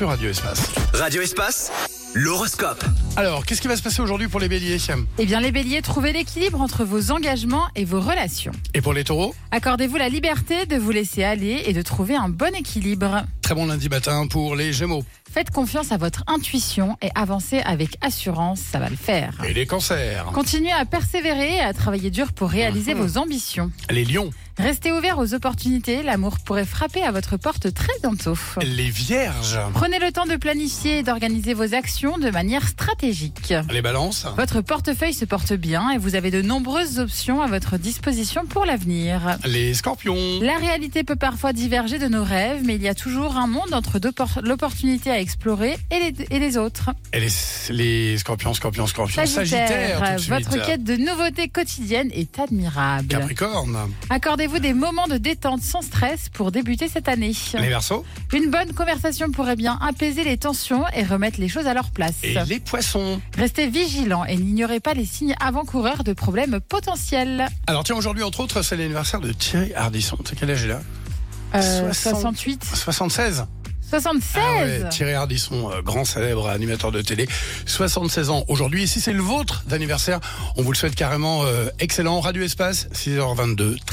sur Radio Espace. Radio Espace, l'horoscope. Alors, qu'est-ce qui va se passer aujourd'hui pour les béliers? Eh bien, les béliers, trouvez l'équilibre entre vos engagements et vos relations. Et pour les taureaux? Accordez-vous la liberté de vous laisser aller et de trouver un bon équilibre. Très bon lundi matin pour les gémeaux. Faites confiance à votre intuition et avancez avec assurance, ça va le faire. Et les cancers? Continuez à persévérer et à travailler dur pour réaliser vos ambitions. Les lions? Restez ouvert aux opportunités, l'amour pourrait frapper à votre porte très bientôt. Les vierges? Prenez le temps de planifier et d'organiser vos actions de manière stratégique. Les balances? Votre portefeuille se porte bien et vous avez de nombreuses options à votre disposition pour l'avenir. Les scorpions? La réalité peut parfois diverger de nos rêves, mais il y a toujours un monde entre l'opportunité à explorer et les autres. Et les scorpions? Sagittaire, tout de suite. Votre quête de nouveautés quotidiennes est admirable. Capricorne? Accordez-vous des moments de détente sans stress pour débuter cette année. Les verseaux? Une bonne conversation pourrait bien apaiser les tensions et remettre les choses à leur place. Et les poissons? Restez vigilants et n'ignorez pas les signes avant-coureurs de problèmes potentiels. Alors tiens, aujourd'hui, entre autres, c'est l'anniversaire de Thierry Ardisson. C'est quel âge il a? 68 76. 76 Ah ouais, Thierry Ardisson, grand célèbre animateur de télé, 76 ans aujourd'hui. Et si c'est le vôtre d'anniversaire, on vous le souhaite carrément excellent. Radio Espace, 6h22.